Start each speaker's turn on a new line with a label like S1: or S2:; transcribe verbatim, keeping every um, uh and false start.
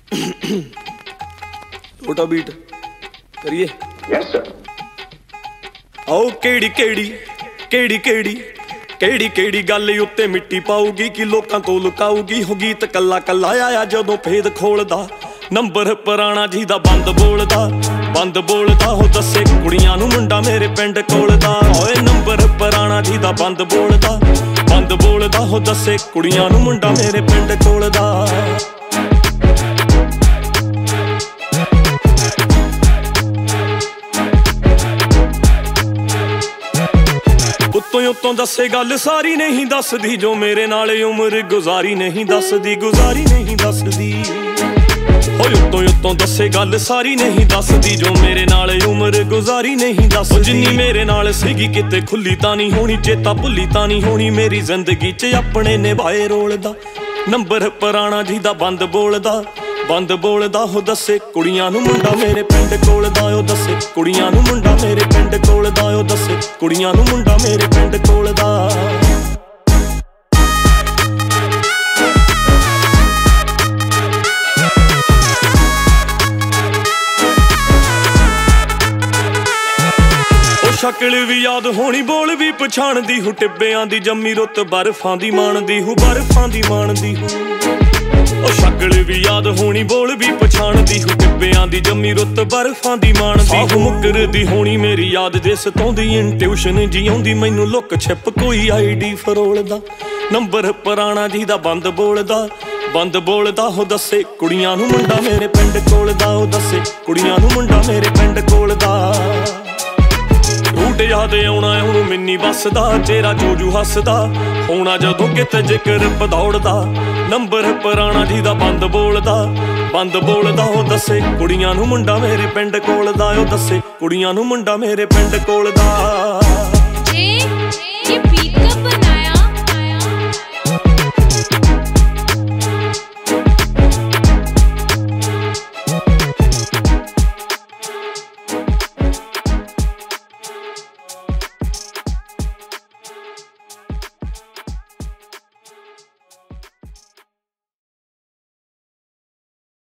S1: छोटा बीट करिए।
S2: Yes sir.
S1: आओ केड़ी केड़ी केड़ी केड़ी केड़ी केड़ी गल उत्ते मिट्टी पाऊगी कि लोकां तो लुकाऊगी हो गीत कला कला आया जदों भेद खोलदा नंबर पुराना जी दा बंद बोलदा बंद बोलदा हो दसे कुड़ियां नूं मुंडा मेरे पिंड कोलदा ओए नंबर पुराना जी दा बंद बोलदा बंद बोलदा हो दसे कुड़ियां नूं मुंडा मेरे पिंड कोलदा। उत्तों उत्तों दसे गल सारी नहीं दसदी जो मेरे नाल उम्र गुजारी नहीं दसदी गुजारी नहीं दसदी होए उत्तों उत्तों दसे गल सारी नहीं दसदी जो मेरे नाल उम्र गुजारी नहीं दसदी जिन्नी मेरे नाल सीगी किते खुली तां नहीं होनी चेता भुली तां नहीं होनी मेरी जिंदगी च अपने निभाए रोल दा नंबर पुराना जी दा बंद बोलदा बंद बोलदा हो दसे कुड़ियां नूं मुंडा मेरे पिंड कोलदा ओ दसे कुड़ियां नूं मुंडा मेरे पिंड कोलदा ओ दसे कुड़ियां नूं मुंडा मेरे पिंड कोलदा। शक्ल भी याद होनी बोल भी पछाणदी हूँ टिब्बियां दी जम्मी रुत बर्फां दी माणदी हूँ बर्फां दी माणदी हूँ ओ शक्ल भी याद होनी बोल भी पछाणदी हूँ टिब्बियां दी जम्मी रुत बर्फां दी माणदी हूँ मुकरदी होनी मेरी याद दे सताउंदी इंट्यूशन जी आउंदी मैनू लुक छिप कोई आई डी फरोलदा नंबर पुराना जी दा बंद बोलदा बंद बोलदा हो दसे कुड़ियां नूं मुंडा मेरे पिंड कोलदा ओ दसे कुड़ियां नूं मुंडा मेरे पिंड कोलदा। रूट याद आउणा हुण मिन्नी बसदा चेहरा जोजू हसदा होना जदों किते जिक्र पदौड़दा नंबर पुराना जी दा बंद बोलदा बंद बोलदा हो दसे कुड़ियां नूं मुंडा मेरे पिंड कोलदा ओ दसे कुड़ियां नूं मुंडा मेरे पिंड कोलदा।